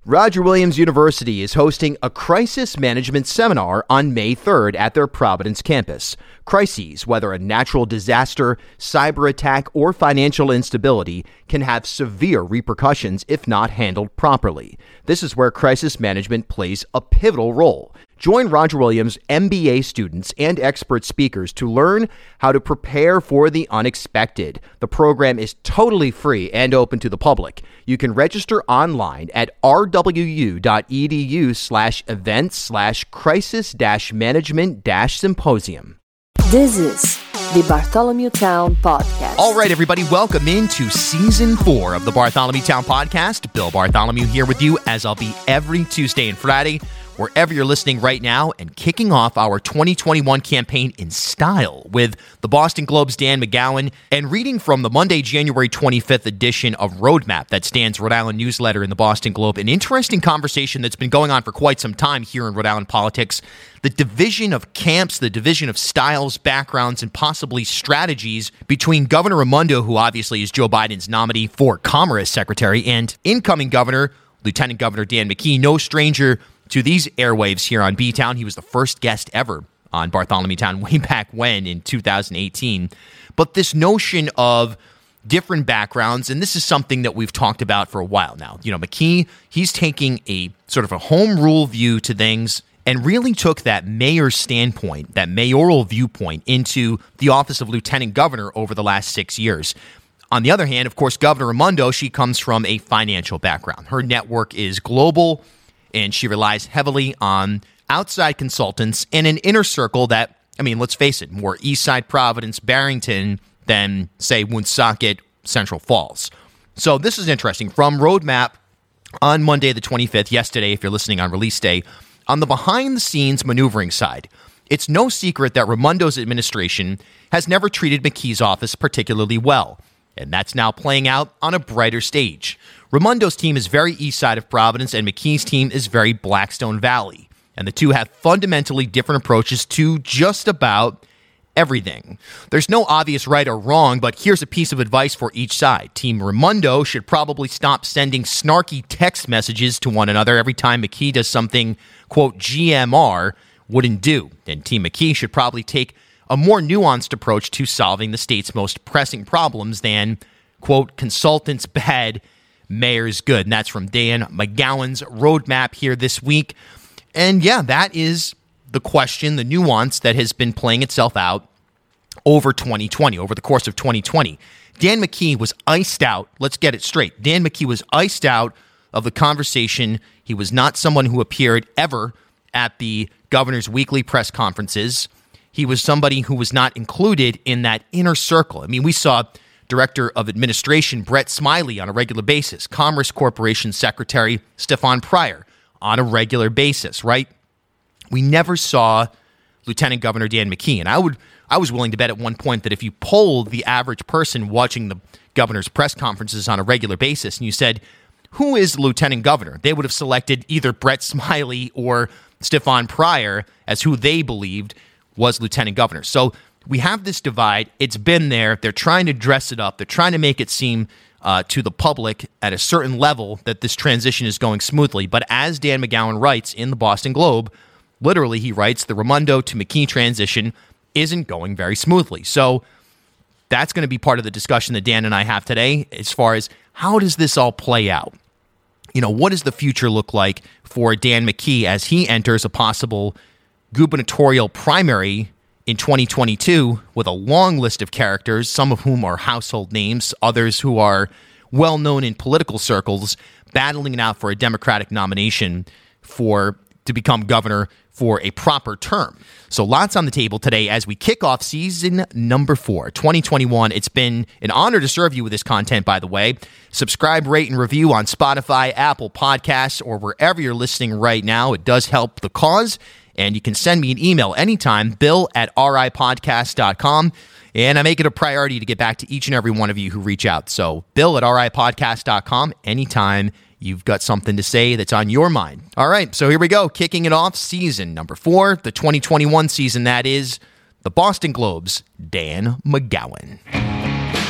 Roger Williams University is hosting a crisis management seminar on May 3rd at their Providence campus. Crises, whether a natural disaster, cyber attack, or financial instability, can have severe repercussions if not handled properly. This is where crisis management plays a pivotal role. Join Roger Williams MBA students and expert speakers to learn how to prepare for the unexpected. The program is totally free and open to the public. You can register online at rwu.edu/events/crisis-management-symposium. This is the Bartholomew Town Podcast. All right, everybody, welcome into Season 4 of the Bartholomew Town Podcast. Bill Bartholomew here with you, as I'll be every Tuesday and Friday, wherever you're listening right now, and kicking off our 2021 campaign in style with the Boston Globe's Dan McGowan and reading from the Monday, January 25th edition of Roadmap, that stands Rhode Island newsletter in the Boston Globe. An interesting conversation that's been going on for quite some time here in Rhode Island politics. The division of camps, the division of styles, backgrounds, and possibly strategies between Governor Raimondo, who obviously is Joe Biden's nominee for Commerce Secretary, and incoming Governor, Lieutenant Governor Dan McKee, no stranger to these airwaves here on B-Town. He was the first guest ever on Bartholomew Town way back when in 2018. But this notion of different backgrounds, and this is something that we've talked about for a while now. You know, McKee, he's taking a sort of a home rule view to things and really took that mayor standpoint, that mayoral viewpoint, into the office of lieutenant governor over the last 6 years. On the other hand, of course, Governor Raimondo, she comes from a financial background. Her network is global, and she relies heavily on outside consultants in an inner circle that, I mean, let's face it, more Eastside, Providence, Barrington than, say, Woonsocket, Central Falls. So this is interesting. From Roadmap on Monday the 25th, yesterday, if you're listening on release day, on the behind-the-scenes maneuvering side, it's no secret that Raimondo's administration has never treated McKee's office particularly well, and that's now playing out on a brighter stage. Raimondo's team is very east side of Providence, and McKee's team is very Blackstone Valley, and the two have fundamentally different approaches to just about everything. There's no obvious right or wrong, but here's a piece of advice for each side. Team Raimondo should probably stop sending snarky text messages to one another every time McKee does something, quote, GMR wouldn't do. And Team McKee should probably take a more nuanced approach to solving the state's most pressing problems than, quote, consultants bad, mayor's good. And that's from Dan McGowan's Roadmap here this week. And yeah, that is the question, the nuance that has been playing itself out over 2020, over the course of 2020. Dan McKee was iced out. Let's get it straight. Dan McKee was iced out of the conversation. He was not someone who appeared ever at the governor's weekly press conferences. He was somebody who was not included in that inner circle. I mean, we saw Director of Administration Brett Smiley on a regular basis, Commerce Corporation Secretary Stefan Pryor on a regular basis, right? We never saw Lieutenant Governor Dan McKee, and I was willing to bet at one point that if you polled the average person watching the governor's press conferences on a regular basis and you said, who is Lieutenant Governor? They would have selected either Brett Smiley or Stefan Pryor as who they believed was Lieutenant Governor. So we have this divide. It's been there. They're trying to dress it up. They're trying to make it seem to the public at a certain level that this transition is going smoothly. But as Dan McGowan writes in the Boston Globe, literally he writes, the Raimondo to McKee transition isn't going very smoothly. So that's going to be part of the discussion that Dan and I have today as far as how does this all play out? You know, what does the future look like for Dan McKee as he enters a possible gubernatorial primary in 2022 with a long list of characters, some of whom are household names, others who are well known in political circles, battling it out for a Democratic nomination to become governor for a proper term. So lots on the table today as we kick off season number 4, 2021. It's been an honor to serve you with this content, by the way. Subscribe, rate, and review on Spotify, Apple Podcasts, or wherever you're listening right now. It does help the cause. And you can send me an email anytime, bill@ripodcast.com. And I make it a priority to get back to each and every one of you who reach out. So bill@ripodcast.com anytime you've got something to say that's on your mind. All right, so here we go. Kicking it off, season number 4, the 2021 season, that is the Boston Globe's Dan McGowan.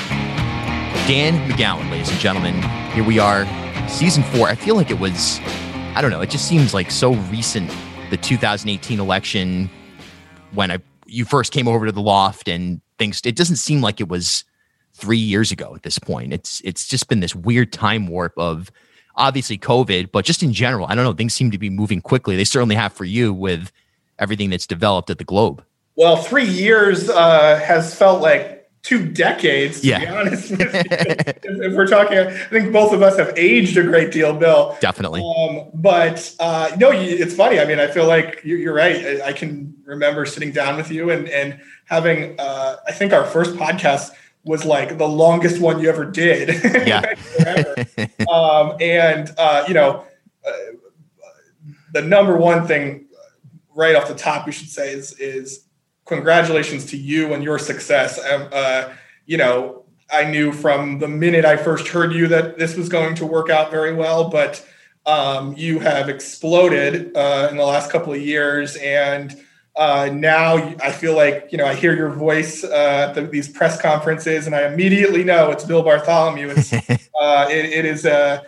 Dan McGowan, ladies and gentlemen. Here we are, season 4. I feel like it was I don't know. It just seems like so recent, the 2018 election, when you first came over to the loft and things, it doesn't seem like it was 3 years ago at this point. It's just been this weird time warp of obviously COVID, but just in general, I don't know, things seem to be moving quickly. They certainly have for you with everything that's developed at the Globe. Well, 3 years has felt like 2 decades, to be honest with you. If we're talking, I think both of us have aged a great deal, Bill. Definitely. But it's funny. I mean, I feel like you're right. I can remember sitting down with you and having, I think our first podcast was like the longest one you ever did. Yeah. The number one thing right off the top we should say is congratulations to you and your success. I knew from the minute I first heard you that this was going to work out very well, but you have exploded in the last couple of years. And now I feel like, I hear your voice at these press conferences and I immediately know it's Bill Bartholomew. It's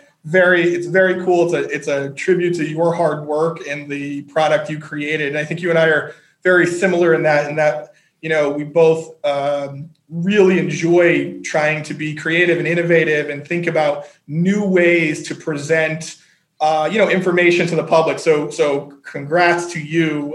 very cool. It's a tribute to your hard work and the product you created. And I think you and I are very similar in that, we both really enjoy trying to be creative and innovative and think about new ways to present, information to the public. So congrats to you.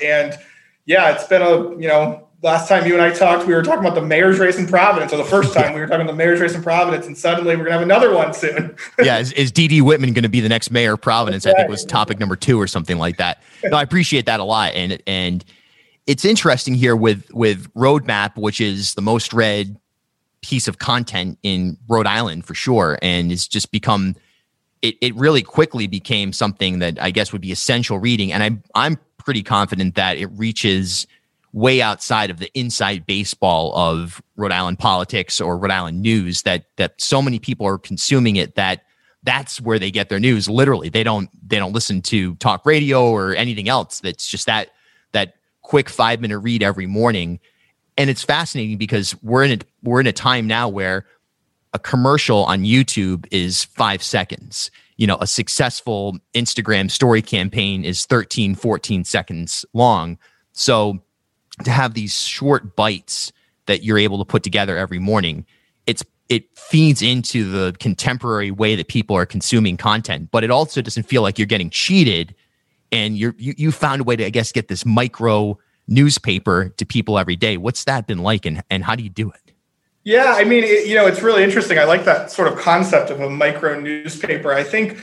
It's been last time you and I talked, we were talking about the mayor's race in Providence, or the first time we were talking about the mayor's race in Providence, and suddenly we're going to have another one soon. Yeah. Is D.D. Whitman going to be the next mayor of Providence? I think was topic number 2 or something like that. No, I appreciate that a lot. And it's interesting here with Roadmap, which is the most read piece of content in Rhode Island for sure. And it's just become, it really quickly became something that I guess would be essential reading. And I'm pretty confident that it reaches way outside of the inside baseball of Rhode Island politics or Rhode Island news, that so many people are consuming it that's where they get their news. Literally, they don't listen to talk radio or anything else. That's just that quick 5-minute read every morning. And it's fascinating because we're in a time now where a commercial on YouTube is 5 seconds. A successful Instagram story campaign is 13, 14 seconds long. So to have these short bites that you're able to put together every morning, it feeds into the contemporary way that people are consuming content, but it also doesn't feel like you're getting cheated. And you found a way to, I guess, get this micro newspaper to people every day. What's that been like, and how do you do it? Yeah, I mean, it's really interesting. I like that sort of concept of a micro newspaper. I think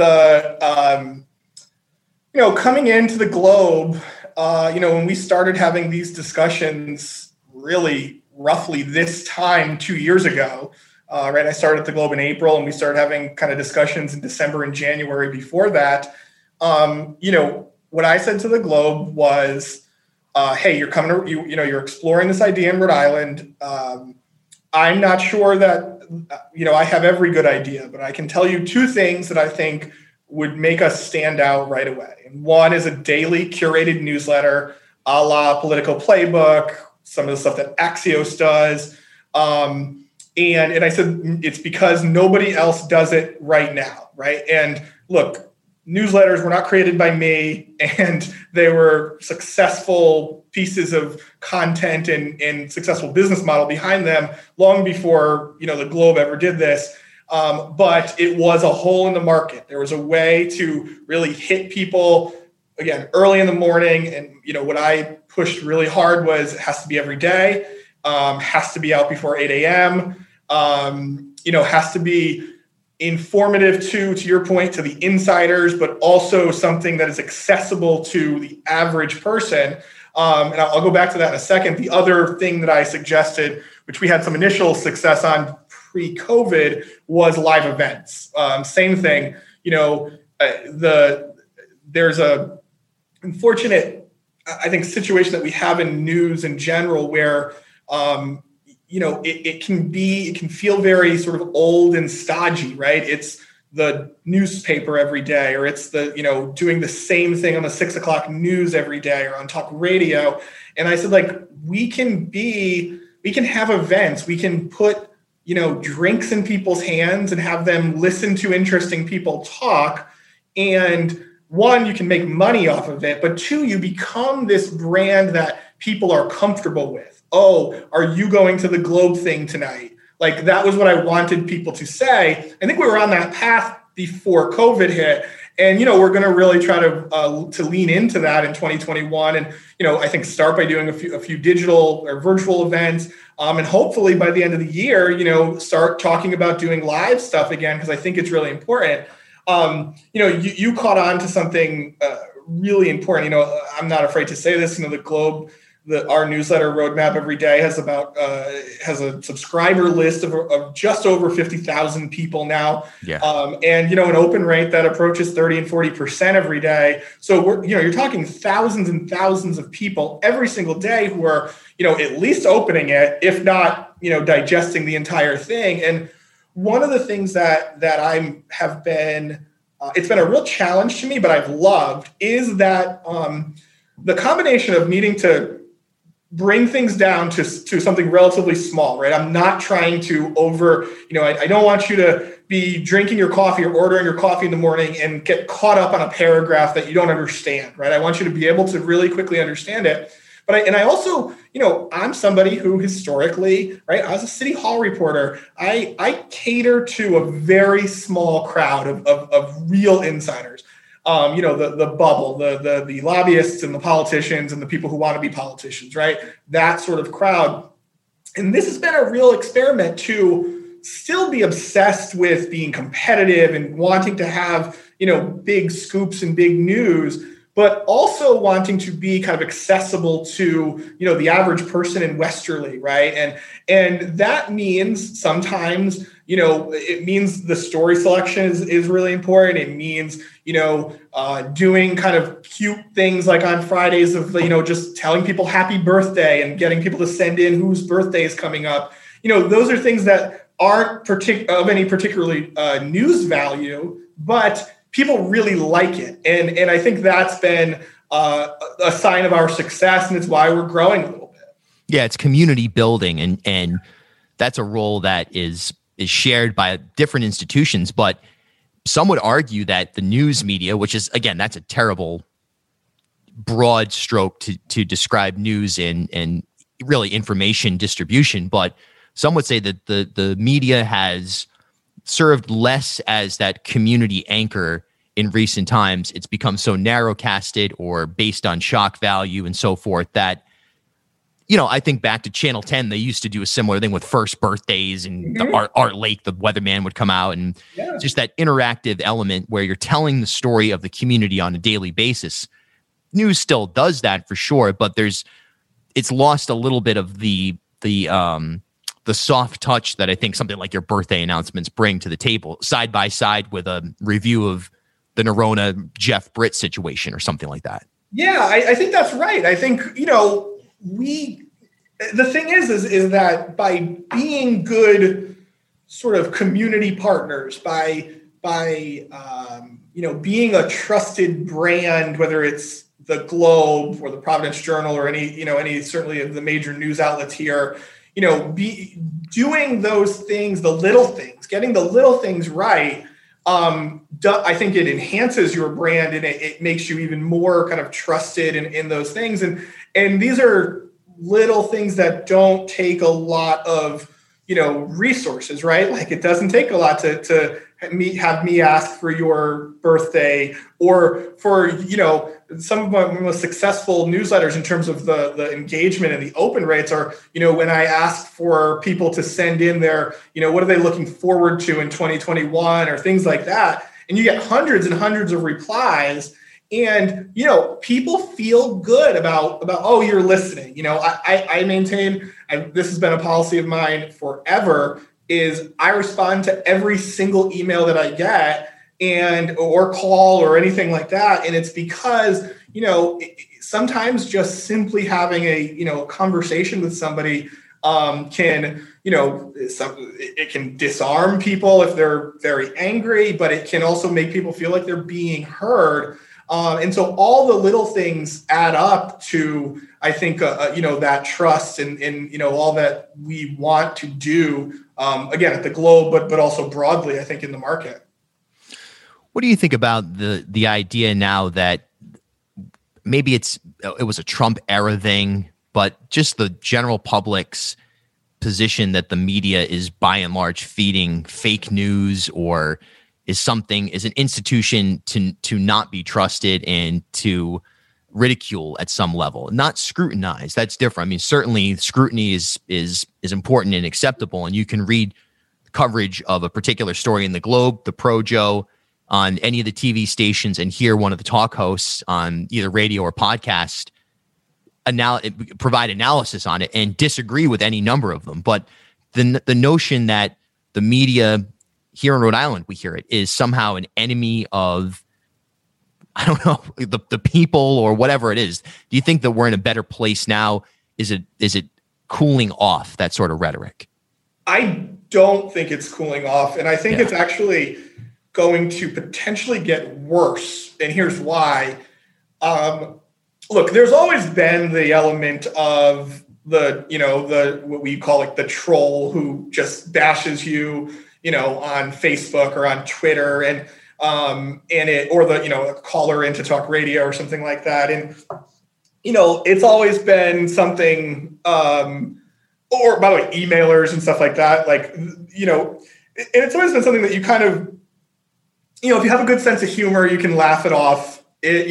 coming into the Globe, when we started having these discussions really roughly this time 2 years ago, right? I started at the Globe in April and we started having kind of discussions in December and January before that. What I said to the Globe was, hey, you're coming to, you're exploring this idea in Rhode Island. I'm not sure that, I have every good idea, but I can tell you 2 things that I think would make us stand out right away. And one is a daily curated newsletter, a la Political Playbook, some of the stuff that Axios does. And I said, it's because nobody else does it right now, right? And look, newsletters were not created by me, and they were successful pieces of content and successful business model behind them long before, the Globe ever did this. But it was a hole in the market. There was a way to really hit people, again, early in the morning. And, what I pushed really hard was it has to be every day, has to be out before 8 a.m., has to be informative to your point, to the insiders, but also something that is accessible to the average person. And I'll go back to that in a second. The other thing that I suggested, which we had some initial success on pre-COVID, was live events. Same thing, there's a unfortunate, I think, situation that we have in news in general where, it can feel very sort of old and stodgy, right? It's the newspaper every day, or it's the, doing the same thing on the 6 o'clock news every day or on talk radio. And I said, we can have events. We can put, drinks in people's hands and have them listen to interesting people talk. And one, you can make money off of it, but two, you become this brand that people are comfortable with. Oh, are you going to the Globe thing tonight? Like, that was what I wanted people to say. I think we were on that path before COVID hit. And, we're going to really try to lean into that in 2021. And, I think start by doing a few digital or virtual events. And hopefully by the end of the year, start talking about doing live stuff again, because I think it's really important. You caught on to something really important. I'm not afraid to say this, the Globe, our newsletter roadmap every day has a subscriber list of just over 50,000 people now. Yeah. And an open rate that approaches 30 and 40% every day. So you're talking thousands and thousands of people every single day who are, at least opening it, if not, digesting the entire thing. And one of the things that have been, it's been a real challenge to me, but I've loved, is that the combination of needing to bring things down to something relatively small, right? I'm not trying to I don't want you to be drinking your coffee or ordering your coffee in the morning and get caught up on a paragraph that you don't understand, right? I want you to be able to really quickly understand it. But I also, I'm somebody who historically, right, I was a city hall reporter. I cater to a very small crowd of real insiders. The bubble, the lobbyists and the politicians and the people who want to be politicians, right? That sort of crowd. And this has been a real experiment to still be obsessed with being competitive and wanting to have, big scoops and big news, but also wanting to be kind of accessible to, the average person in Westerly, right? And that means sometimes, it means the story selection is really important. It means, doing kind of cute things like on Fridays of, just telling people happy birthday and getting people to send in whose birthday is coming up. Those are things that aren't of any particularly news value, but people really like it. And I think that's been a sign of our success, and it's why we're growing a little bit. Yeah, it's community building, and that's a role that is shared by different institutions. But some would argue that the news media, which is, again, that's a terrible broad stroke to describe news and really information distribution. But some would say that the media has served less as that community anchor in recent times. It's become so narrow-casted or based on shock value and so forth that, I think back to Channel 10, they used to do a similar thing with first birthdays, and Art Lake, the weatherman, would come out, and just that interactive element where you're telling the story of the community on a daily basis. News still does that for sure, but it's lost a little bit of the soft touch that I think something like your birthday announcements bring to the table, side by side with a review of the Nerona Jeff Britt situation or something like that. Yeah, I think that's right. I think, the thing is that by being good sort of community partners, by being a trusted brand, whether it's the Globe or the Providence Journal or any certainly of the major news outlets here, be doing those things, the little things, getting the little things right. I think it enhances your brand, and it makes you even more kind of trusted in those things. And these are little things that don't take a lot of, resources, right? Like, it doesn't take a lot to have me ask for your birthday, or for, some of my most successful newsletters in terms of the engagement and the open rates are, when I ask for people to send in their, what are they looking forward to in 2021 or things like that. And you get hundreds and hundreds of replies, and, people feel good about, oh, you're listening. I maintain, this has been a policy of mine forever, is I respond to every single email that I get or call or anything like that. And it's because, sometimes just simply having a conversation with somebody can, it can disarm people if they're very angry, but it can also make people feel like they're being heard. And so all the little things add up to, I think, that trust and all that we want to do, again, at the Globe, but also broadly, I think, in the market. What do you think about the idea now that maybe it was a Trump era thing, but just the general public's position that the media is by and large feeding fake news, or is an institution to not be trusted and to ridicule at some level, not scrutinize? That's different. I mean, certainly scrutiny is important and acceptable, and you can read coverage of a particular story in the Globe, the Pro-Joe, on any of the TV stations, and hear one of the talk hosts on either radio or podcast provide analysis on it and disagree with any number of them. But the notion that the media here in Rhode Island, we hear it, is somehow an enemy of, I don't know, the people or whatever it is. Do you think that we're in a better place now? Is it cooling off, that sort of rhetoric? I don't think it's cooling off. And I think it's actually going to potentially get worse. And here's why. Look, there's always been the element of the what we call like the troll who just bashes you, on Facebook or on Twitter, and a caller into talk radio or something like that. And, it's always been something, or by the way, emailers and stuff like that. Like, and it's always been something that you kind of, if you have a good sense of humor, you can laugh it off.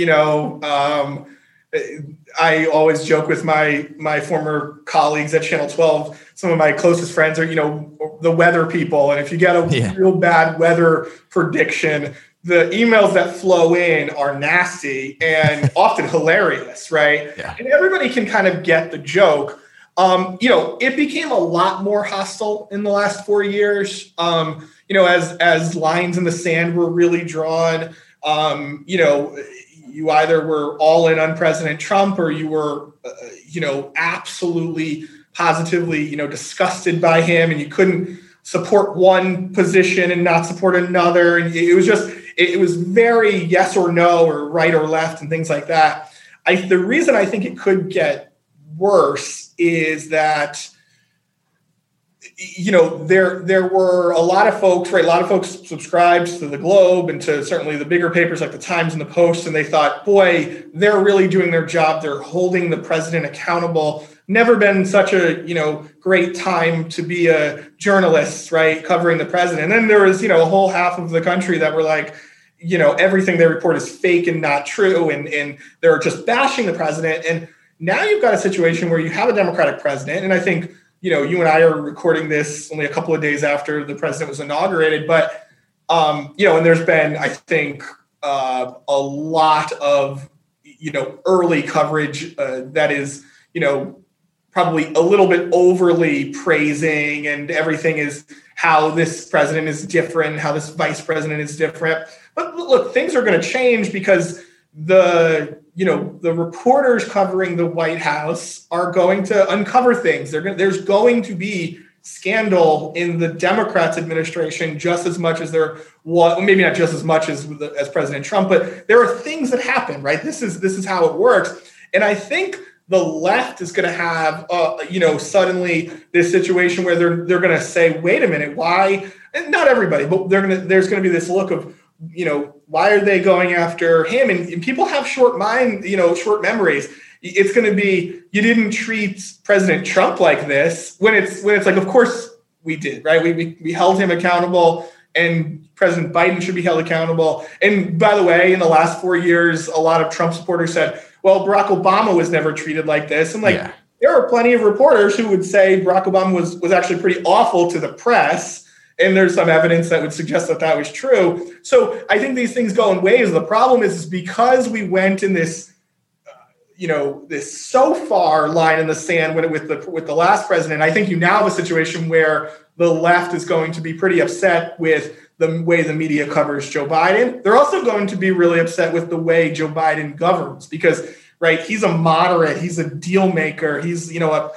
I always joke with my former colleagues at Channel 12. Some of my closest friends are, the weather people. And if you get a real bad weather prediction, the emails that flow in are nasty and often hilarious, right? Yeah. And everybody can kind of get the joke. It became a lot more hostile in the last 4 years. As lines in the sand were really drawn, you either were all in on President Trump, or you were, absolutely, positively, disgusted by him, and you couldn't support one position and not support another. And it was very yes or no, or right or left, and things like that. The reason I think it could get worse is that, there were a lot of folks, right? A lot of folks subscribed to the Globe and to certainly the bigger papers like the Times and the Post. And they thought, boy, they're really doing their job. They're holding the president accountable. Never been such a, great time to be a journalist, right? Covering the president. And then there was, a whole half of the country that were like, everything they report is fake and not true. And they're just bashing the president. And now you've got a situation where you have a Democratic president. And I think, you and I are recording this only a couple of days after the president was inaugurated, but, and there's been, I think, a lot of, early coverage that is, probably a little bit overly praising, and everything is how this president is different, how this vice president is different. But look, things are going to change because the reporters covering the White House are going to uncover things. There's going to be scandal in the Democrats' administration just as much as there was, maybe not just as much as President Trump, but there are things that happen, right? This is how it works. And I think the left is going to have, suddenly this situation where they're going to say, wait a minute, why? And not everybody, but there's going to be this look of, why are they going after him? And people have short memories. It's going to be, you didn't treat President Trump like this, when it's like, of course we did, right? We held him accountable, and President Biden should be held accountable. And by the way, in the last 4 years, a lot of Trump supporters said, well, Barack Obama was never treated like this. And there are plenty of reporters who would say Barack Obama was actually pretty awful to the press. And there's some evidence that would suggest that was true. So I think these things go in waves. The problem is because we went in this, this so far line in the sand with the last president. I think you now have a situation where the left is going to be pretty upset with the way the media covers Joe Biden. They're also going to be really upset with the way Joe Biden governs, because, right, he's a moderate, he's a deal maker, he's,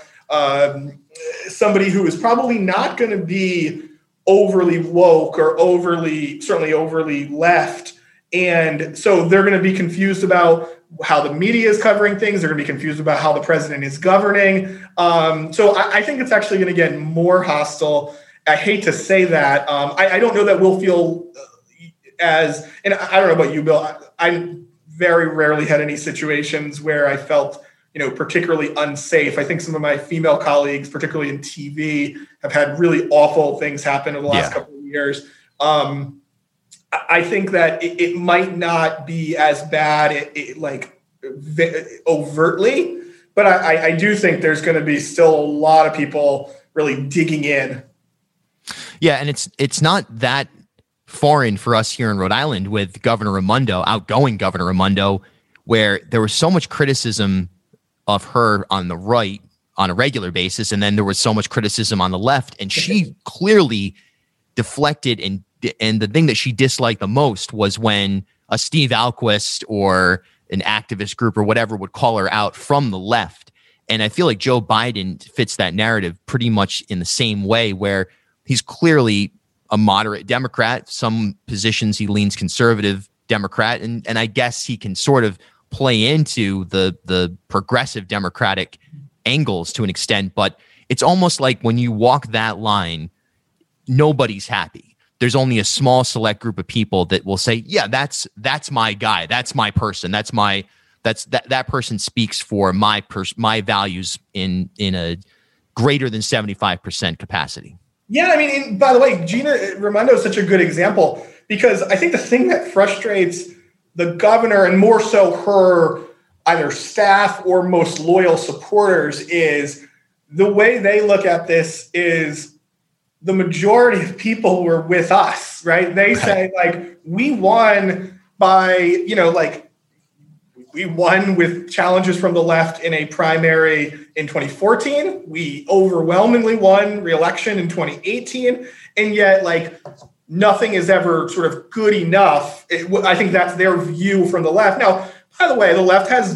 somebody who is probably not going to be overly woke or certainly overly left. And so they're going to be confused about how the media is covering things. They're going to be confused about how the president is governing. So I think it's actually going to get more hostile. I hate to say that. I don't know that we'll feel and I don't know about you, Bill, I very rarely had any situations where I felt, particularly unsafe. I think some of my female colleagues, particularly in TV, have had really awful things happen in the last couple of years. I think that it might not be as bad, overtly, but I do think there's going to be still a lot of people really digging in. Yeah, and it's not that foreign for us here in Rhode Island with outgoing Governor Raimondo, where there was so much criticism of her on the right on a regular basis, and then there was so much criticism on the left, and she clearly deflected, and the thing that she disliked the most was when a Steve Alquist or an activist group or whatever would call her out from the left. And I feel like Joe Biden fits that narrative pretty much in the same way, where he's clearly a moderate Democrat. Some positions he leans conservative Democrat, and I guess he can sort of play into the progressive Democratic angles to an extent, but it's almost like when you walk that line, nobody's happy. There's only a small select group of people that will say, yeah, that's my guy. That's my person. That person speaks for my values in a greater than 75% capacity. Yeah. I mean, and by the way, Gina Raimondo is such a good example, because I think the thing that frustrates the governor, and more so her either staff or most loyal supporters, is the way they look at this is the majority of people were with us, right? They say, we won by, we won with challenges from the left in a primary in 2014. We overwhelmingly won re-election in 2018. And yet, nothing is ever sort of good enough. I think that's their view from the left. Now, by the way, the left has a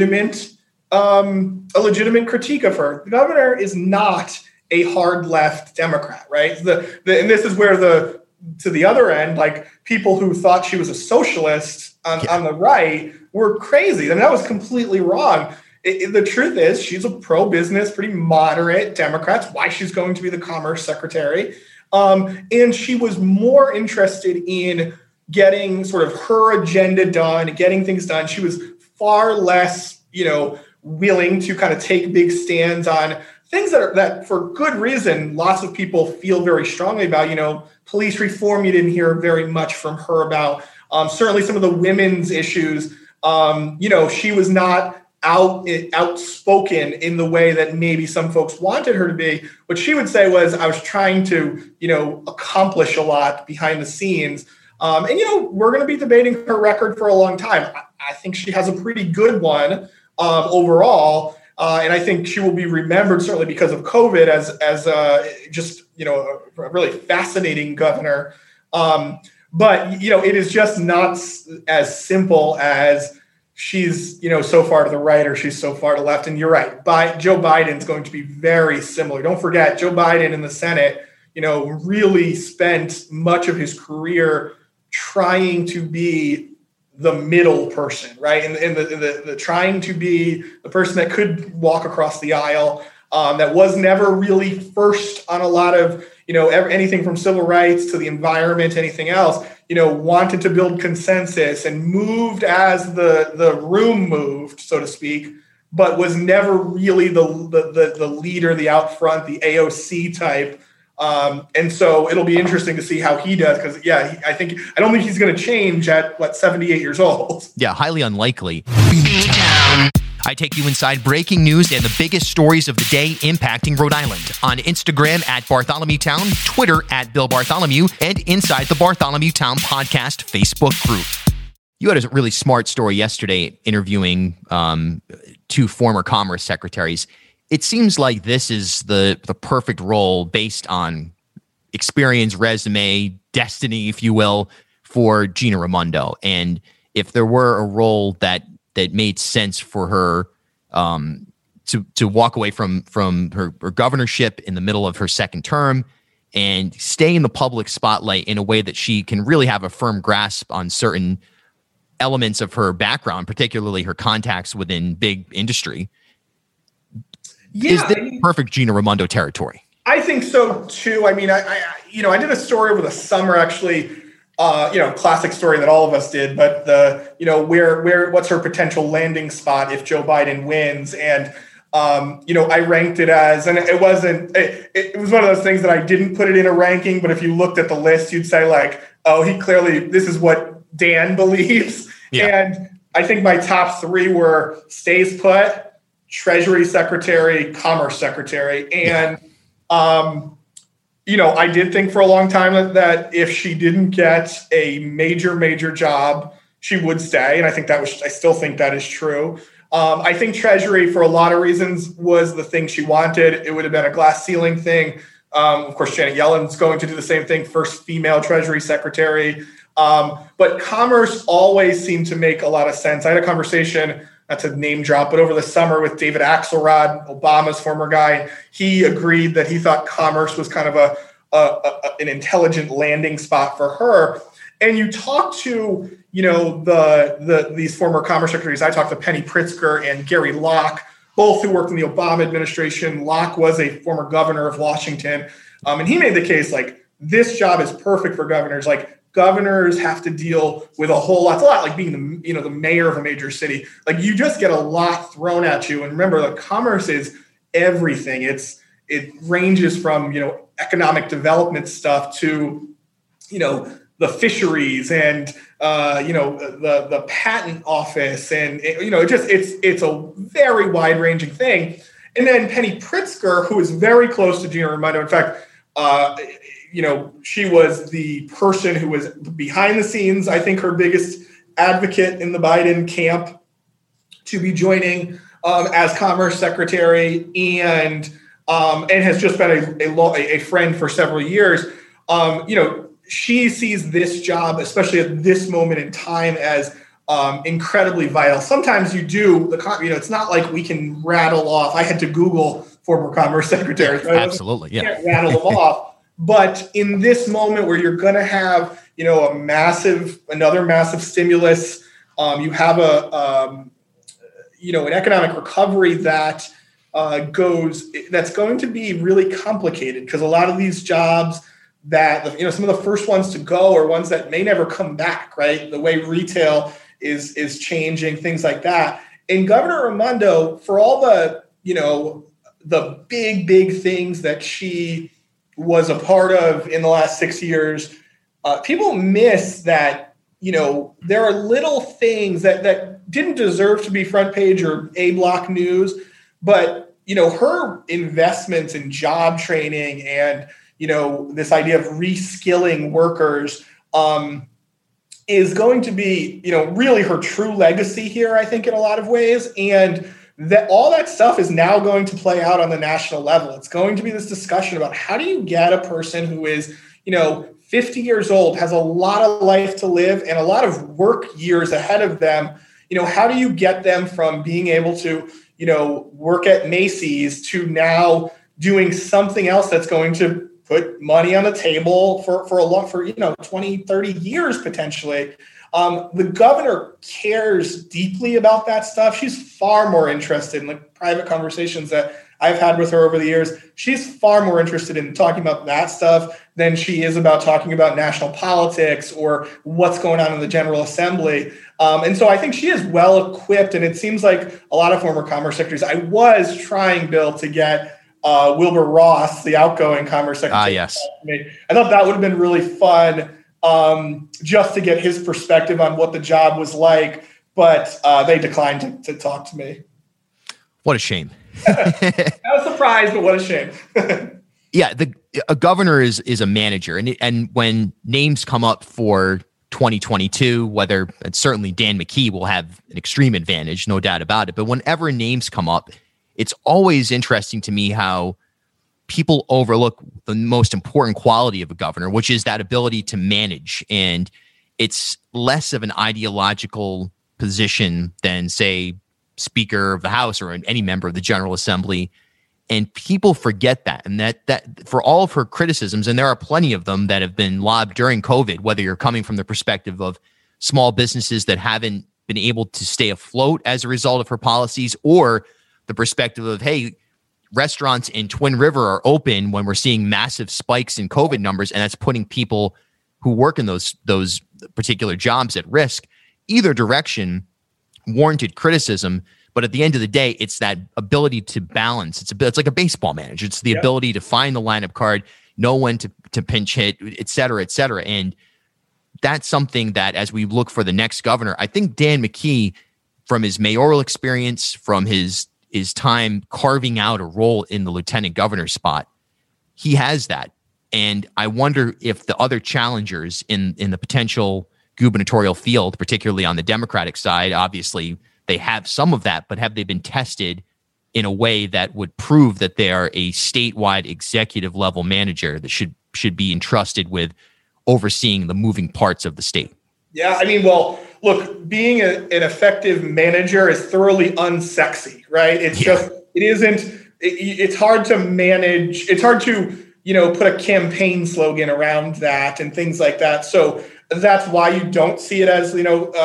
legitimate critique of her. The governor is not a hard left Democrat, right? And this is where to the other end, people who thought she was a socialist on the right were crazy. I mean, that was completely wrong. The truth is, she's a pro-business, pretty moderate Democrat. That's why she's going to be the Commerce Secretary. And she was more interested in getting sort of her agenda done, getting things done. She was far less, willing to kind of take big stands on things that for good reason, lots of people feel very strongly about. Police reform, you didn't hear very much from her about. Certainly some of the women's issues, she was not outspoken in the way that maybe some folks wanted her to be. What she would say was, I was trying to, accomplish a lot behind the scenes. And we're going to be debating her record for a long time. I think she has a pretty good one overall. And I think she will be remembered, certainly because of COVID, as just, a really fascinating governor. But, it is just not as simple as she's, so far to the right or she's so far to the left. And you're right. Joe Biden's going to be very similar. Don't forget, Joe Biden in the Senate, really spent much of his career trying to be the middle person, right? And the trying to be the person that could walk across the aisle, that was never really first on a lot of, anything from civil rights to the environment, anything else, wanted to build consensus and moved as the room moved, so to speak, but was never really the leader, the out front, the AOC type. And so it'll be interesting to see how he does, because I don't think he's going to change at 78 years old. Yeah, highly unlikely. I take you inside breaking news and the biggest stories of the day impacting Rhode Island on Instagram at Bartholomew Town, Twitter at Bill Bartholomew, and inside the Bartholomew Town podcast Facebook group. You had a really smart story yesterday interviewing two former Commerce secretaries. It seems like this is the perfect role based on experience, resume, destiny, if you will, for Gina Raimondo. And if there were a role that made sense for her to walk away from her governorship in the middle of her second term and stay in the public spotlight in a way that she can really have a firm grasp on certain elements of her background, particularly her contacts within big industry. Yeah, is this perfect Gina Raimondo territory? I think so too. I mean, I did a story over the summer actually classic story that all of us did, but what's her potential landing spot if Joe Biden wins? And, I ranked it as, and it was one of those things that I didn't put it in a ranking, but if you looked at the list, you'd say like, oh, this is what Dan believes. Yeah. And I think my top three were stays put, Treasury Secretary, Commerce Secretary. And, I did think for a long time that if she didn't get a major job, she would stay. And I still think that is true. I think Treasury, for a lot of reasons, was the thing she wanted. It would have been a glass ceiling thing. Of course, Janet Yellen's going to do the same thing, first female Treasury Secretary. But Commerce always seemed to make a lot of sense. I had a conversation, not to name drop, but over the summer with David Axelrod, Obama's former guy. He agreed that he thought Commerce was kind of an intelligent landing spot for her. And you talk to, these former Commerce secretaries. I talked to Penny Pritzker and Gary Locke, both who worked in the Obama administration. Locke was a former governor of Washington. And he made the case like this job is perfect for governors. Like governors have to deal with a whole lot. It's a lot like being the mayor of a major city. Like you just get a lot thrown at you. And remember, the commerce is everything. It ranges from, economic development stuff to, the fisheries and, the patent office. And, it's a very wide ranging thing. And then Penny Pritzker, who is very close to Gina Raimondo. In fact, she was the person who was behind the scenes, I think her biggest advocate in the Biden camp to be joining as Commerce Secretary and has just been a friend for several years. She sees this job, especially at this moment in time, as incredibly vital. Sometimes you do, it's not like we can rattle off. I had to Google former Commerce Secretaries. Yeah, absolutely. Yeah. Can't rattle them off. But in this moment where you're going to have, another massive stimulus, you have an economic recovery that's going to be really complicated because a lot of these jobs that, some of the first ones to go are ones that may never come back, right? The way retail is changing, things like that. And Governor Raimondo, for all the big things that she was a part of in the last 6 years, people miss that, there are little things that didn't deserve to be front page or A block news, but, her investments in job training and, this idea of reskilling workers is going to be, really her true legacy here, I think, in a lot of ways. And that all that stuff is now going to play out on the national level. It's going to be this discussion about how do you get a person who is, 50 years old, has a lot of life to live and a lot of work years ahead of them. How do you get them from being able to, work at Macy's to now doing something else that's going to put money on the table for 20, 30 years potentially. The governor cares deeply about that stuff. She's far more interested in private conversations that I've had with her over the years. She's far more interested in talking about that stuff than she is about talking about national politics or what's going on in the General Assembly. And so I think she is well equipped. And it seems like a lot of former Commerce secretaries. I was trying, Bill, to get Wilbur Ross, the outgoing Commerce Secretary. Yes. I thought that would have been really fun just to get his perspective on what the job was like, but they declined to talk to me. What a shame. Not a surprise, but what a shame. Yeah, a governor is a manager, and when names come up for 2022, whether and certainly Dan McKee will have an extreme advantage, no doubt about it. But whenever names come up, it's always interesting to me how people overlook the most important quality of a governor, which is that ability to manage. And it's less of an ideological position than, say, Speaker of the House or any member of the General Assembly. And people forget that. And that for all of her criticisms, and there are plenty of them that have been lobbed during COVID, whether you're coming from the perspective of small businesses that haven't been able to stay afloat as a result of her policies, or the perspective of, hey, restaurants in Twin River are open when we're seeing massive spikes in COVID numbers, and that's putting people who work in those particular jobs at risk. Either direction warranted criticism, but at the end of the day, it's that ability to balance. It's like a baseball manager. It's the ability to find the lineup card, know when to pinch hit, et cetera, et cetera. And that's something that, as we look for the next governor, I think Dan McKee, from his mayoral experience, from his time carving out a role in the lieutenant governor spot, he has that. And I wonder if the other challengers in the potential gubernatorial field, particularly on the Democratic side, obviously they have some of that, but have they been tested in a way that would prove that they are a statewide executive level manager that should be entrusted with overseeing the moving parts of the state? Yeah, I mean, well, look, being an effective manager is thoroughly unsexy, right? It's hard to manage. It's hard to, put a campaign slogan around that and things like that. So that's why you don't see it as,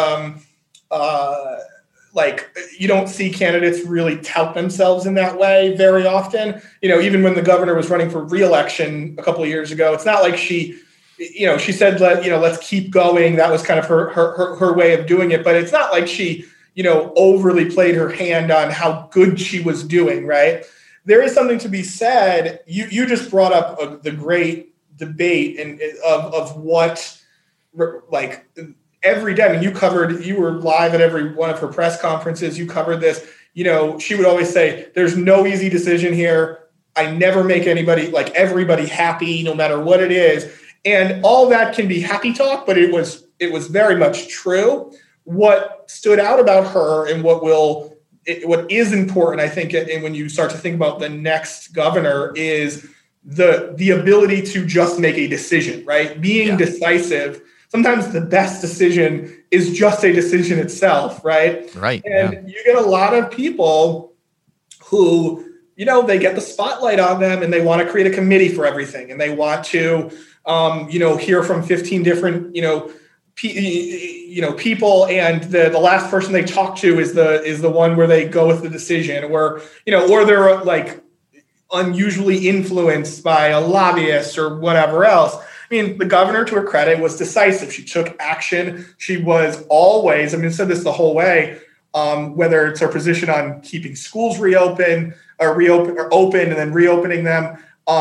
you don't see candidates really tout themselves in that way very often. Even when the governor was running for re-election a couple of years ago, it's not like she said, let's keep going. That was kind of her way of doing it. But it's not like she, overly played her hand on how good she was doing, right? There is something to be said. You just brought up the great debate of what, like, every day. I mean, you were live at every one of her press conferences. You covered this. She would always say, there's no easy decision here. I never make everybody happy, no matter what it is. And all that can be happy talk, but it was very much true. What stood out about her and what is important, I think, and when you start to think about the next governor, is the ability to just make a decision, right? Being decisive. Sometimes the best decision is just a decision itself, right? Right. And you get a lot of people who, they get the spotlight on them and they want to create a committee for everything. And they want to, hear from 15 different, people. And the last person they talk to is the one where they go with the decision, or they're like unusually influenced by a lobbyist or whatever else. I mean, the governor, to her credit, was decisive. She took action. She was always, I said this the whole way, whether it's her position on keeping schools open and then reopening them,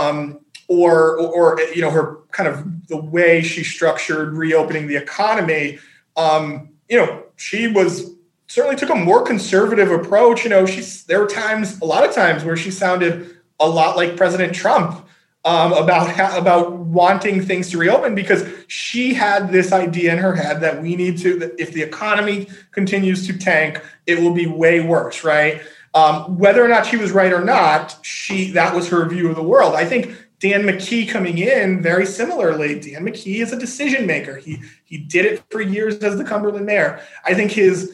or her kind of the way she structured reopening the economy. She certainly took a more conservative approach. There were a lot of times where she sounded a lot like President Trump about wanting things to reopen, because she had this idea in her head that if the economy continues to tank, it will be way worse, right? Whether or not she was right or not, that was her view of the world. I think Dan McKee coming in very similarly. Dan McKee is a decision maker. He did it for years as the Cumberland mayor. I think to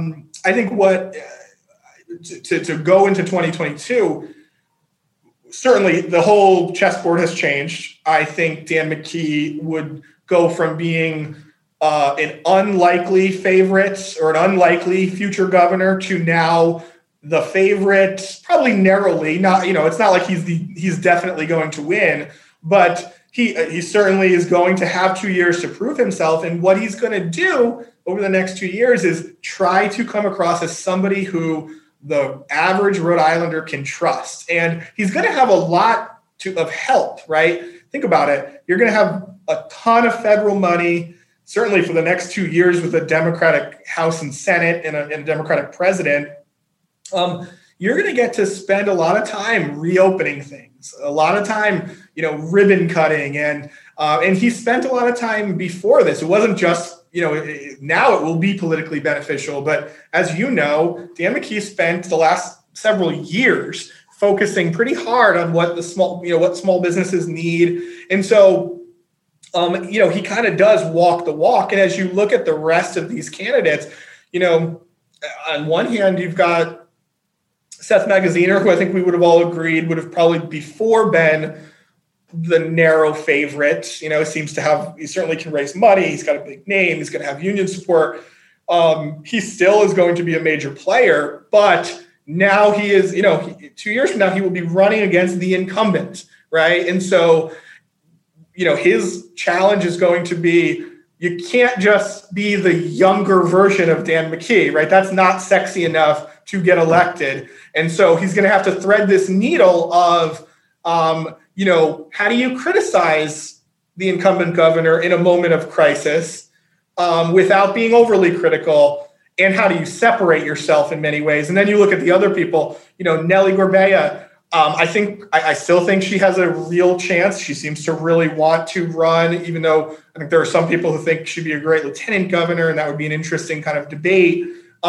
go into 2022, certainly the whole chessboard has changed. I think Dan McKee would go from being an unlikely favorite or an unlikely future governor to now the favorite, probably narrowly. Not, it's not like he's definitely going to win, but he certainly is going to have 2 years to prove himself. And what he's going to do over the next 2 years is try to come across as somebody who the average Rhode Islander can trust. And he's going to have a lot of help, right? Think about it. You're going to have a ton of federal money, certainly for the next 2 years with a Democratic House and Senate and a Democratic president. You're going to get to spend a lot of time reopening things, a lot of time, ribbon cutting. And he spent a lot of time before this. It wasn't just, now it will be politically beneficial. But as you know, Dan McKee spent the last several years focusing pretty hard on what small businesses need. And so, he kind of does walk the walk. And as you look at the rest of these candidates, on one hand, you've got Seth Magaziner, who I think we would have all agreed would have probably before been the narrow favorite. He certainly can raise money. He's got a big name. He's going to have union support. He still is going to be a major player, but now he is, 2 years from now, he will be running against the incumbent, right? And so, his challenge is going to be, you can't just be the younger version of Dan McKee, right? That's not sexy enough to get elected. And so he's going to have to thread this needle of, how do you criticize the incumbent governor in a moment of crisis without being overly critical? And how do you separate yourself in many ways? And then you look at the other people, Nellie Gorbea. I still think she has a real chance. She seems to really want to run, even though I think there are some people who think she'd be a great lieutenant governor, and that would be an interesting kind of debate.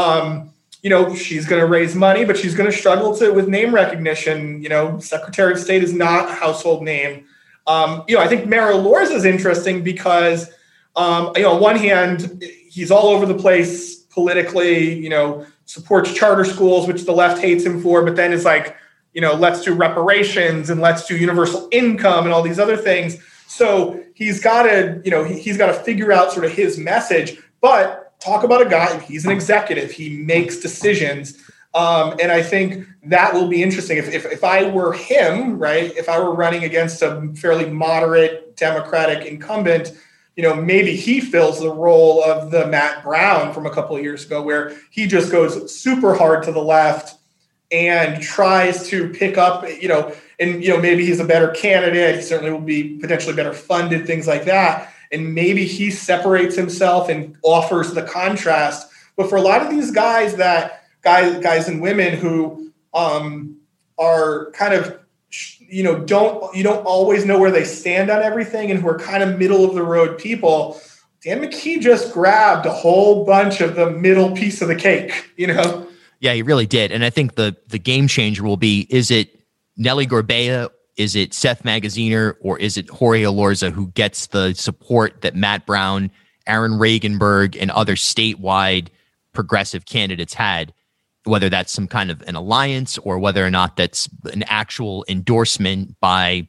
She's going to raise money, but she's going to struggle with name recognition. Secretary of State is not a household name. I think Mayor Elorza is interesting because, on one hand, he's all over the place politically, supports charter schools, which the left hates him for, but then is like, let's do reparations and let's do universal income and all these other things. So he's got to figure out sort of his message, but talk about a guy, he's an executive, he makes decisions. And I think that will be interesting. If I were him, right, if I were running against a fairly moderate Democratic incumbent, maybe he fills the role of the Matt Brown from a couple of years ago, where he just goes super hard to the left and tries to pick up, maybe he's a better candidate. He certainly will be potentially better funded, things like that. And maybe he separates himself and offers the contrast. But for a lot of these guys and women who are kind of, don't always know where they stand on everything and who are kind of middle of the road people, Dan McKee just grabbed a whole bunch of the middle piece of the cake, Yeah, he really did. And I think the game changer will be, is it Nellie Gorbea, is it Seth Magaziner, or is it Jorge Elorza who gets the support that Matt Brown, Aaron Regenberg, and other statewide progressive candidates had, whether that's some kind of an alliance or whether or not that's an actual endorsement by,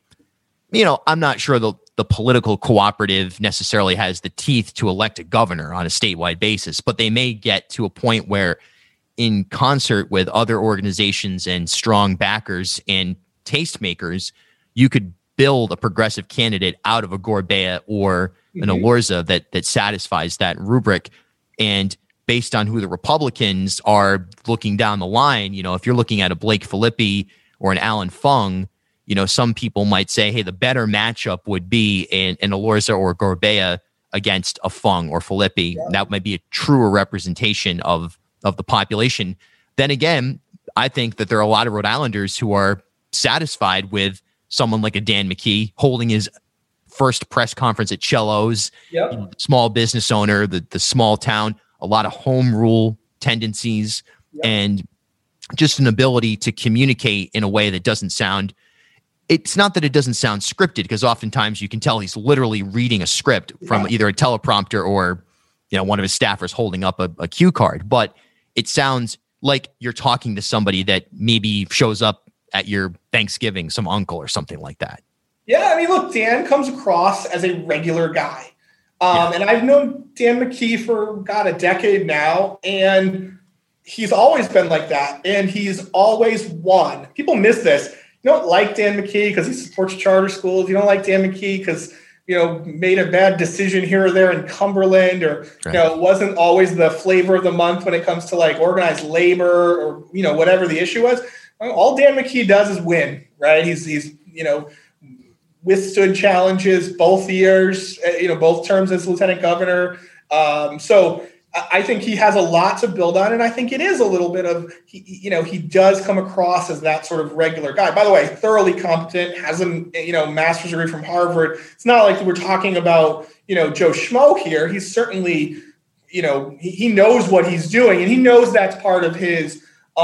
I'm not sure the political cooperative necessarily has the teeth to elect a governor on a statewide basis, but they may get to a point where, in concert with other organizations and strong backers and tastemakers, you could build a progressive candidate out of a Gorbea or an Elorza that satisfies that rubric. And based on who the Republicans are looking down the line, if you're looking at a Blake Filippi or an Alan Fung, some people might say, hey, the better matchup would be an Elorza or Gorbea against a Fung or Filippi. Yeah. That might be a truer representation of the population. Then again, I think that there are a lot of Rhode Islanders who are satisfied with someone like a Dan McKee holding his first press conference at Cello's, small business owner, the small town, a lot of home rule tendencies, and just an ability to communicate in a way that doesn't sound, it's not that it doesn't sound scripted, because oftentimes you can tell he's literally reading a script from either a teleprompter or, one of his staffers holding up a cue card, but it sounds like you're talking to somebody that maybe shows up at your Thanksgiving, some uncle or something like that. Yeah, I mean, look, Dan comes across as a regular guy. And I've known Dan McKee for, a decade now, and he's always been like that, and he's always won. People miss this. You don't like Dan McKee because he supports charter schools. You don't like Dan McKee because made a bad decision here or there in Cumberland, or, wasn't always the flavor of the month when it comes to like organized labor or, whatever the issue was. All Dan McKee does is win, right? He's withstood challenges both years, both terms as lieutenant governor. So I think he has a lot to build on. And I think it is a little bit of, he does come across as that sort of regular guy. By the way, thoroughly competent, has a, master's degree from Harvard. It's not like we're talking about, Joe Schmo here. He's certainly, he knows what he's doing, and he knows that's part of his,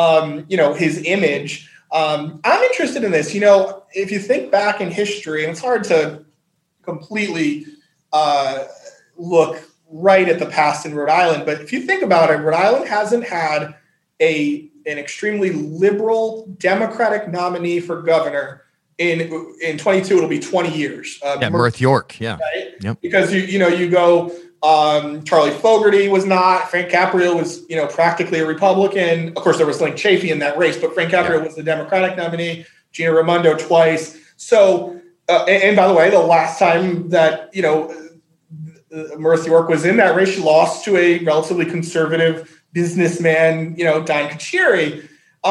his image. I'm interested in this. If you think back in history, and it's hard to completely look right at the past in Rhode Island, but if you think about it, Rhode Island hasn't had an extremely liberal Democratic nominee for governor in 22. It'll be 20 years. Murph York. Yeah. Right? Yep. Because you go. Charlie Fogarty was not. Frank Caprio was, practically a Republican. Of course, there was Link Chafee in that race, but Frank Caprio was the Democratic nominee. Gina Raimondo twice. So, And by the way, the last time that, Marissa York was in that race, she lost to a relatively conservative businessman, Don Kachiri.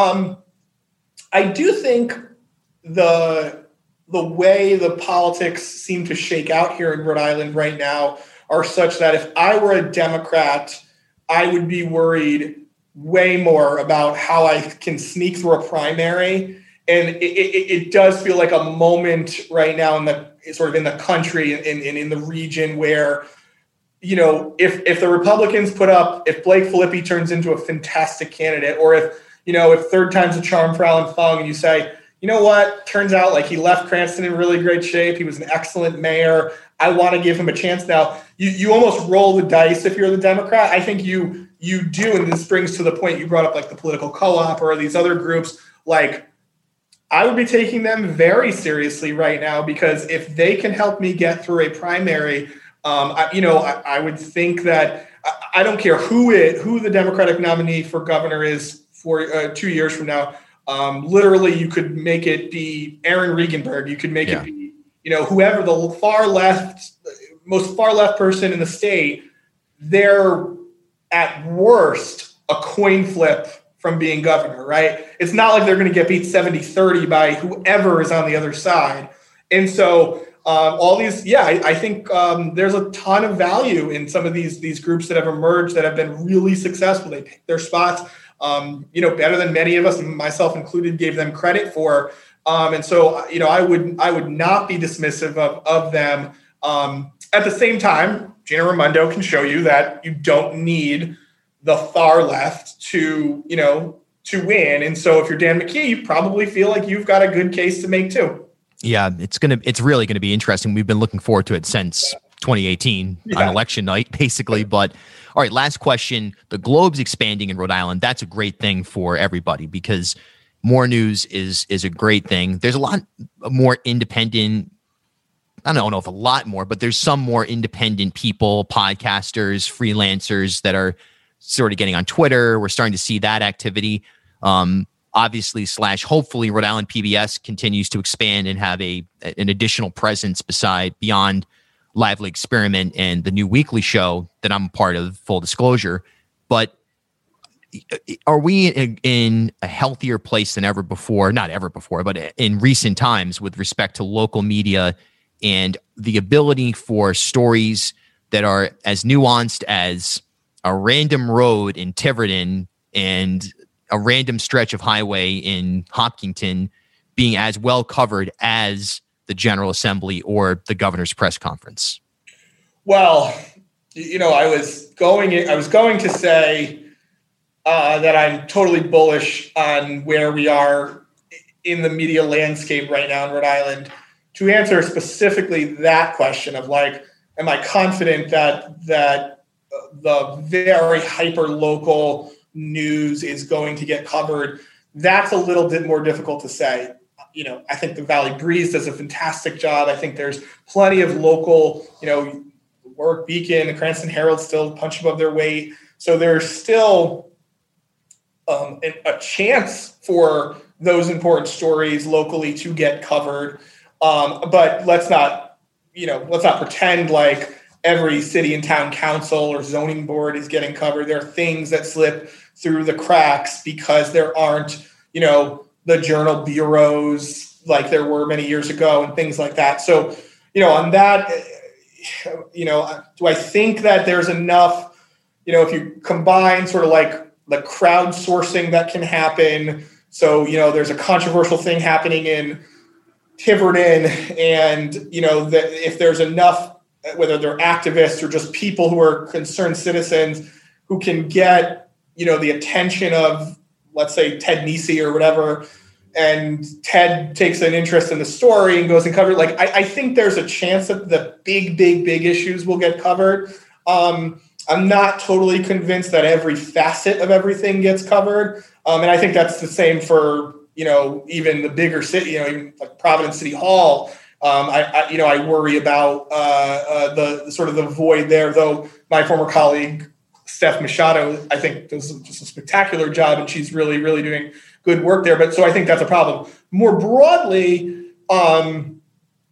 I do think the way the politics seem to shake out here in Rhode Island right now are such that if I were a Democrat, I would be worried way more about how I can sneak through a primary. And it does feel like a moment right now in the country and in the region where, if the Republicans if Blake Filippi turns into a fantastic candidate, or if third time's a charm for Alan Fung and you say, you know what, turns out like he left Cranston in really great shape. He was an excellent mayor. I want to give him a chance now. You almost roll the dice if you're the Democrat. I think you do. And this brings to the point you brought up, like the political co-op or these other groups, like, I would be taking them very seriously right now, because if they can help me get through a primary, I would think that I don't care who the Democratic nominee for governor is for 2 years from now. Literally, you could make it be Aaron Regenberg. You could make it be, whoever the most far left person in the state. They're at worst a coin flip from being governor, right? It's not like they're going to get beat 70-30 by whoever is on the other side. And so all these, I think there's a ton of value in some of these groups that have emerged that have been really successful. They picked their spots, better than many of us, myself included, gave them credit for. And so, I would not be dismissive of them. At the same time, Gina Raimondo can show you that you don't need the far left to win. And so if you're Dan McKee, you probably feel like you've got a good case to make too. Yeah, it's really going to be interesting. We've been looking forward to it since 2018 on election night, basically. But all right, last question. The Globe's expanding in Rhode Island. That's a great thing for everybody, because more news is a great thing. There's a lot more independent, I don't know if a lot more, but there's some more independent people, podcasters, freelancers that are sort of getting on Twitter. We're starting to see that activity. Obviously, hopefully Rhode Island PBS continues to expand and have an additional presence beyond Lively Experiment and the new weekly show that I'm a part of, full disclosure. But are we in a healthier place than ever before? Not ever before, but in recent times with respect to local media and the ability for stories that are as nuanced as a random road in Tiverton and a random stretch of highway in Hopkinton being as well covered as the General Assembly or the governor's press conference? Well, I was going to say that I'm totally bullish on where we are in the media landscape right now in Rhode Island. To answer specifically that question of am I confident that the very hyper local news is going to get covered? That's a little bit more difficult to say. I think the Valley Breeze does a fantastic job. I think there's plenty of local, Warwick Beacon, the Cranston Herald still punch above their weight. So there's still a chance for those important stories locally to get covered. But let's not pretend like every city and town council or zoning board is getting covered. There are things that slip through the cracks because there aren't, the journal bureaus like there were many years ago and things like that. So, on that, do I think that there's enough, if you combine sort of like the crowdsourcing that can happen. So, there's a controversial thing happening in Tiverton and, if there's enough, whether they're activists or just people who are concerned citizens who can get, the attention of, let's say, Ted Nesi or whatever, and Ted takes an interest in the story and goes and covers it. I think there's a chance that the big issues will get covered. I'm not totally convinced that every facet of everything gets covered. And I think that's the same for, even the bigger city, even like Providence City Hall. I worry about the sort of the void there, though my former colleague, Steph Machado, I think does just a spectacular job, and she's really, really doing good work there. But so I think that's a problem. More broadly,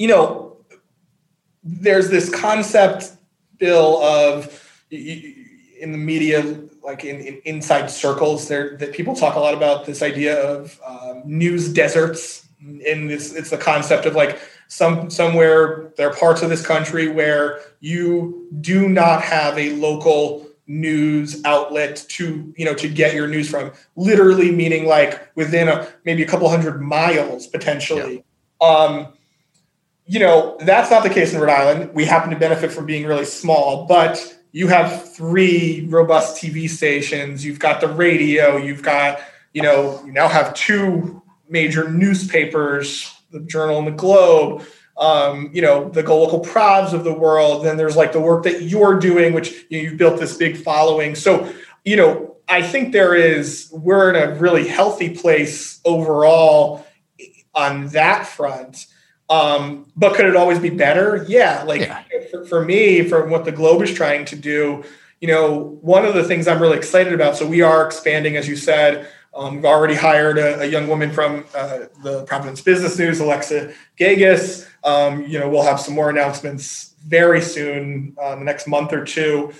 there's this concept, Bill, of in the media, like in inside circles, that people talk a lot about this idea of news deserts. And it's the concept of like somewhere there are parts of this country where you do not have a local news outlet to get your news from. Literally meaning like within maybe a couple hundred miles potentially. Yeah. That's not the case in Rhode Island. We happen to benefit from being really small, but you have 3 robust TV stations. You've got the radio. You've got, you now have 2 major newspapers, the Journal and the Globe, the local Pravs of the world. Then there's like the work that you're doing, which you've built this big following. So, I think we're in a really healthy place overall on that front. But could it always be better? Yeah. For me, for what the Globe is trying to do, one of the things I'm really excited about. So we are expanding, as you said. We've already hired a young woman from the Providence Business News, Alexa Gagas. We'll have some more announcements very soon, the next month or two.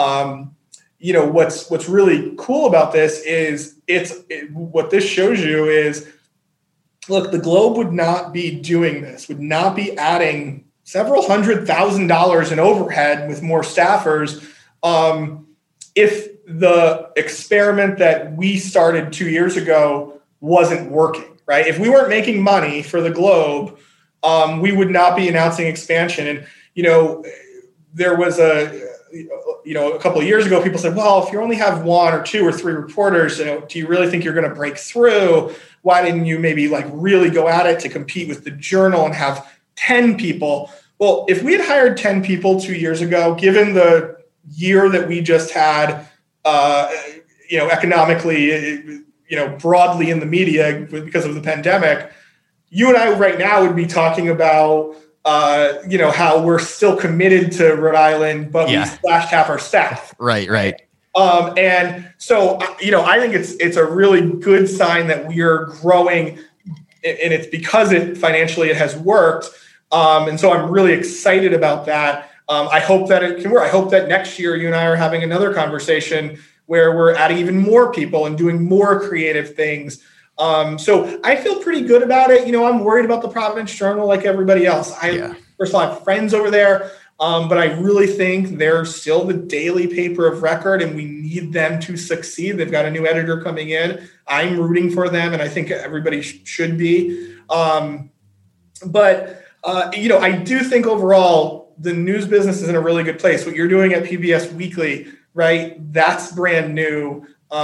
What's really cool about this is what this shows you is, look, the Globe would not be doing this, would not be adding several $100,000 in overhead with more staffers if the experiment that we started 2 years ago wasn't working, right? If we weren't making money for the Globe, we would not be announcing expansion. And, there was a couple of years ago, people said, well, if you only have 1 or 2 or 3 reporters, do you really think you're going to break through? Why didn't you maybe really go at it to compete with the Journal and have 10 people? Well, if we had hired 10 people 2 years ago, given the year that we just had, economically, broadly in the media because of the pandemic, you and I right now would be talking about, how we're still committed to Rhode Island, but we slashed half our staff. Right. And so, I think it's a really good sign that we are growing, and it's because financially it has worked. And so I'm really excited about that. I hope that it can work. I hope that next year you and I are having another conversation where we're adding even more people and doing more creative things. So I feel pretty good about it. I'm worried about the Providence Journal like everybody else. First of all, I have friends over there. But I really think they're still the daily paper of record, and we need them to succeed. They've got a new editor coming in. I'm rooting for them, and I think everybody should be. But I do think overall the news business is in a really good place. What you're doing at PBS Weekly, right? That's brand new.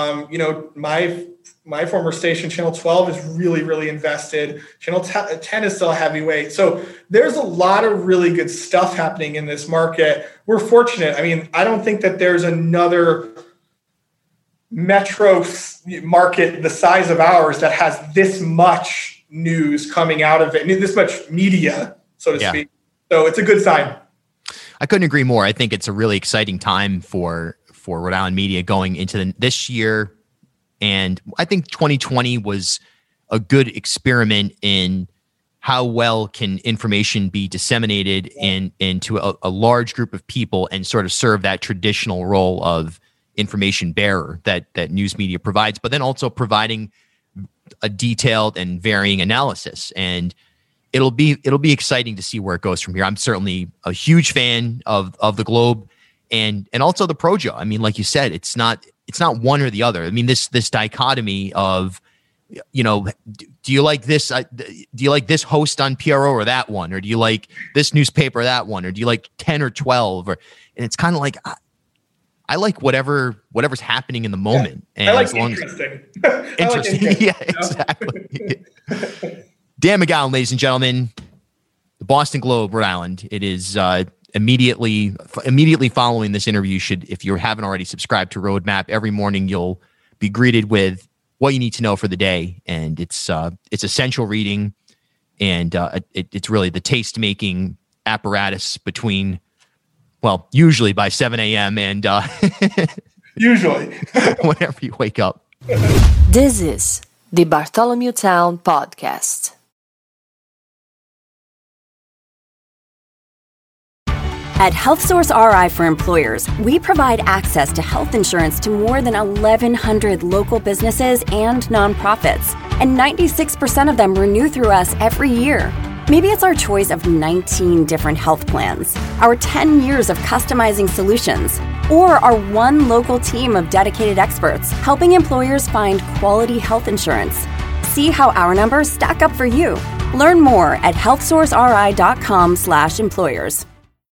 My former station, Channel 12, is really, really invested. Channel 10 is still a heavyweight. So there's a lot of really good stuff happening in this market. We're fortunate. I mean, I don't think that there's another metro market the size of ours that has this much news coming out of it, and this much media, so to speak. So it's a good sign. I couldn't agree more. I think it's a really exciting time for Rhode Island media going into this year. And I think 2020 was a good experiment in how well can information be disseminated into a large group of people and sort of serve that traditional role of information bearer that news media provides, but then also providing a detailed and varying analysis. And it'll be exciting to see where it goes from here. I'm certainly a huge fan of the Globe and also the Projo. I mean, like you said, it's not one or the other. I mean, this dichotomy of, do you like this? Do you like this host on PRO or that one? Or do you like this newspaper or that one? Or do you like 10 or 12? And it's kind of like, I like whatever's happening in the moment. Yeah. And I like interesting. Interesting. Yeah, exactly. Dan McGowan, ladies and gentlemen, the Boston Globe, Rhode Island. It is immediately following this interview. If you haven't already subscribed to Roadmap, every morning you'll be greeted with what you need to know for the day, and it's essential reading, and it's really the taste making apparatus between, well, usually by 7 a.m. and usually whenever you wake up. This is the Bartholomew Town Podcast. At HealthSource RI for Employers, we provide access to health insurance to more than 1,100 local businesses and nonprofits, and 96% of them renew through us every year. Maybe it's our choice of 19 different health plans, our 10 years of customizing solutions, or our one local team of dedicated experts helping employers find quality health insurance. See how our numbers stack up for you. Learn more at healthsourceri.com/employers.